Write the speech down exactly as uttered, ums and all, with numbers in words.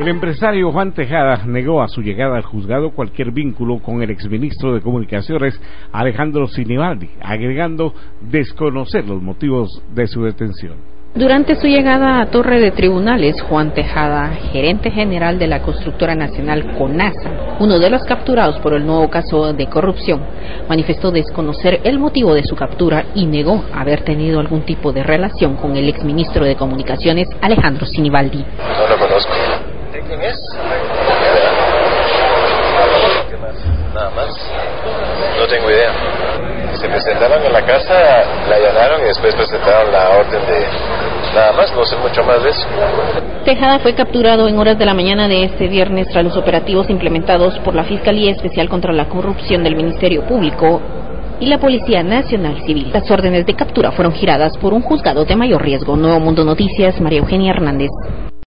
El empresario Juan Tejada negó a su llegada al juzgado cualquier vínculo con el exministro de Comunicaciones Alejandro Sinibaldi, agregando desconocer los motivos de su detención. Durante su llegada a Torre de Tribunales, Juan Tejada, gerente general de la constructora nacional CONASA, uno de los capturados por el nuevo caso de corrupción, manifestó desconocer el motivo de su captura y negó haber tenido algún tipo de relación con el exministro de Comunicaciones Alejandro Sinibaldi. No lo conozco. ¿De quién es? ¿Qué más? Nada más. No tengo idea. Se presentaron en la casa, la allanaron y después presentaron la orden de... Nada más, no sé mucho más de eso. Tejada fue capturado en horas de la mañana de este viernes tras los operativos implementados por la Fiscalía Especial contra la Corrupción del Ministerio Público y la Policía Nacional Civil. Las órdenes de captura fueron giradas por un juzgado de mayor riesgo. Nuevo Mundo Noticias, María Eugenia Hernández.